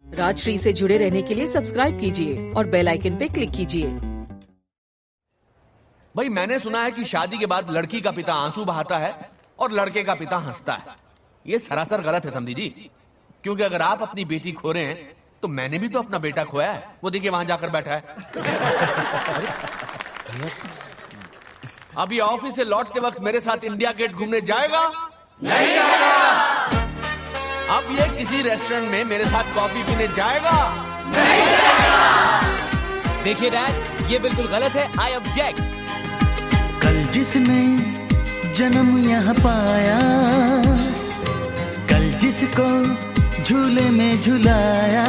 राजश्री से जुड़े रहने के लिए सब्सक्राइब कीजिए और बेल आइकन पे क्लिक कीजिए। भाई मैंने सुना है कि शादी के बाद लड़की का पिता आंसू बहाता है और लड़के का पिता हंसता है। ये सरासर गलत है समझी जी, क्योंकि अगर आप अपनी बेटी खो रहे हैं तो मैंने भी तो अपना बेटा खोया है। वो देखिए वहां जाकर बैठा है। अभी ऑफिस से लौटते वक्त मेरे साथ इंडिया गेट घूमने जाएगा? नहीं जाएगा। अब ये किसी रेस्टोरेंट में मेरे साथ कॉफी पीने जाएगा? नहीं जाएगा। देखिए डैड, ये बिल्कुल गलत है। I object. कल जिसने जन्म यहाँ पाया, कल जिसको झूले में झुलाया,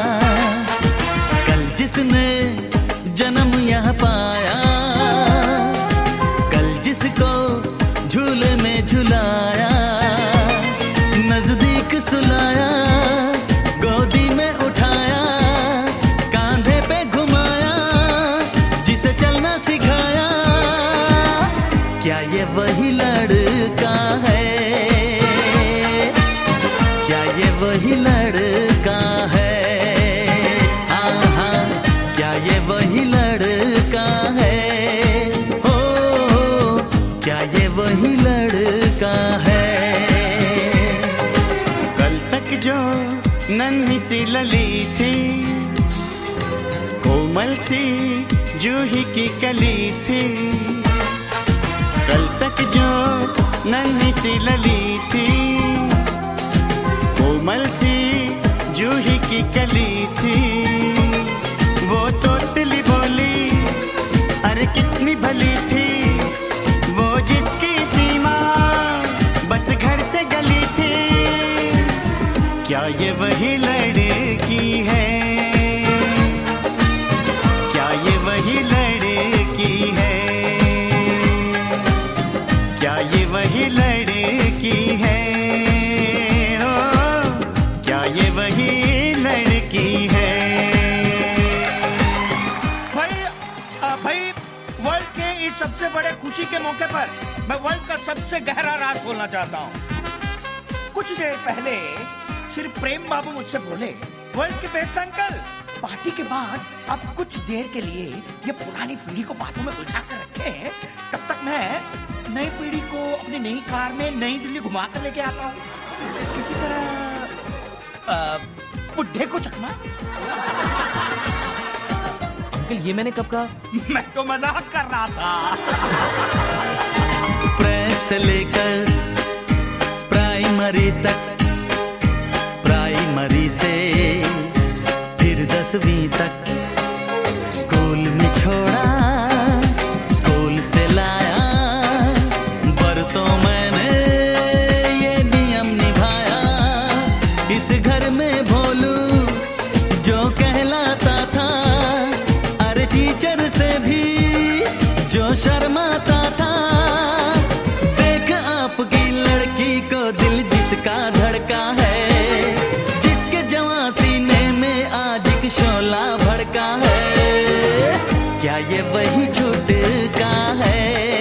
कल जिसने जन्म यहाँ पाया, कल जिसको झूले में झुलाया, नजदीक सुलाया, गोदी में उठाया, कांधे पे घुमाया, जिसे चलना सिखाया, क्या ये वही लड़का है? क्या ये वही लड़का है? हाँ हाँ, क्या ये वही लड़का है? ओ, क्या ये वही लड़का है? जो नन्ही सी लली थी, कोमल सी जूही की कली थी, कल तक जो नन्ही सी लली थी, कोमल सी जूही की कली थी, वो तोतली बोली अरे कितनी भली थी, वो जिसकी सीमा बस घर से गली थी, क्या ये वही लड़की है? क्या ये वही लड़की है? क्या ये वही लड़की है? ओ, क्या ये वही लड़की है? भाई वर्ल्ड के इस सबसे बड़े खुशी के मौके पर मैं वर्ल्ड का सबसे गहरा राज बोलना चाहता हूँ। कुछ देर पहले श्री प्रेम बाबू मुझसे बोले, वर्ल्ड के बेस्ट अंकल, पार्टी के बाद अब कुछ देर के लिए ये पुरानी पीढ़ी को बातों में उलझा कर रखे हैं, तब तक मैं नई पीढ़ी को अपनी नई कार में नई दिल्ली घुमा कर लेके आता हूँ। किसी तरह बुड्ढे को चकमा। अंकल ये मैंने कब कहा? मैं तो मजाक कर रहा था। प्रेप से लेकर प्राइमरी तक, प्राइमरी से फिर 10वीं तक, स्कूल में छोड़ा, स्कूल से लाया, बरसों मैंने ये नियम निभाया, इस घर में भोलू जो कहलाता था, अरे टीचर से भी जो शर्माता था, देख आपकी लड़की को दिल जिसका धड़का है, शोला भड़का है, क्या ये वही छुटका है?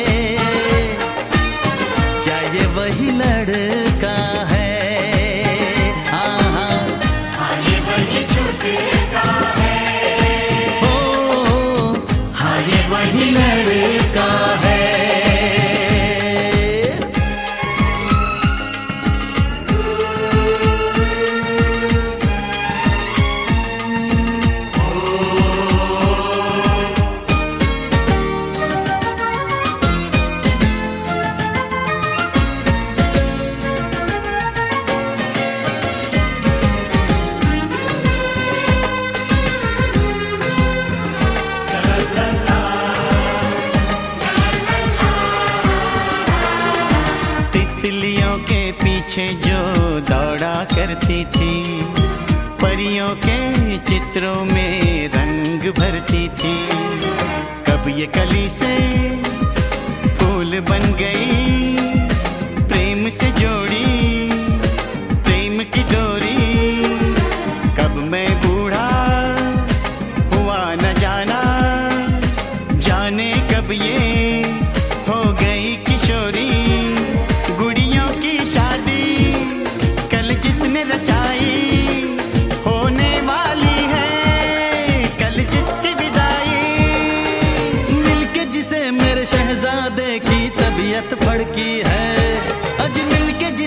क्या ये वही लड़का है? हाँ हाँ, हाँ ये वही छुटका है। ओ, हाँ ये वही लड़का है। पीछे जो दौड़ा करती थी, परियों के चित्रों में रंग भरती थी, कब ये कली से फूल बन गई, प्रेम से जोड़ी प्रेम की डोरी, कब मैं बूढ़ा हुआ न जाना, जाने कब ये हो गई किशोरी, गुड़ियों की शादी कल जिसने रचाई, होने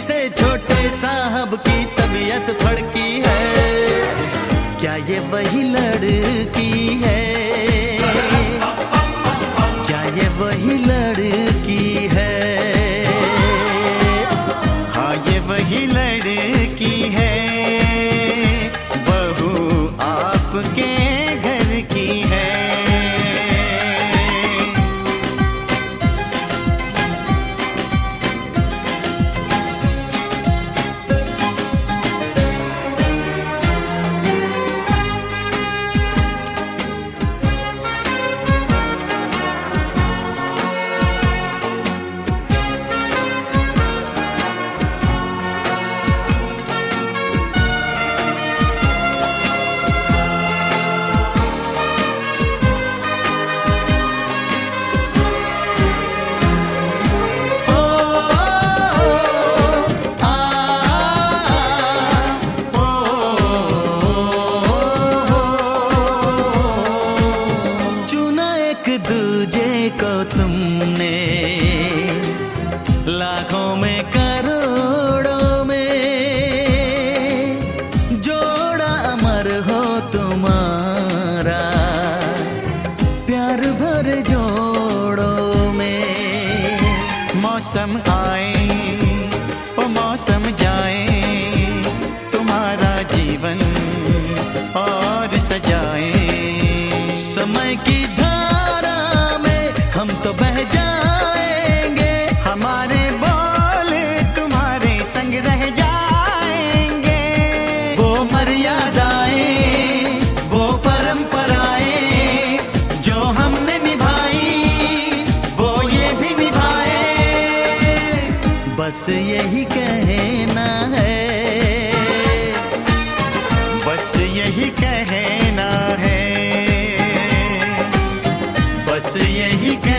से छोटे साहब की तबीयत फड़की है, क्या ये वही लड़की है, क्या ये वही लड़की है, हाँ ये वही लड़की है, बहू आपके घर की है। दूजे को तुमने लाखों में करोड़ों में, जोड़ा अमर हो तुम्हारा प्यार भर जोड़ों में। मौसम आए ओ मौसम जाए, तुम्हारा जीवन और सजाए, समय की हम तो बह जाएंगे, हमारे बोल तुम्हारे संग रह जाएंगे। वो मर्यादाएं, वो परंपराएं जो हमने निभाई, वो ये भी निभाए। बस यही कहना है, बस यही कहना है, बस यही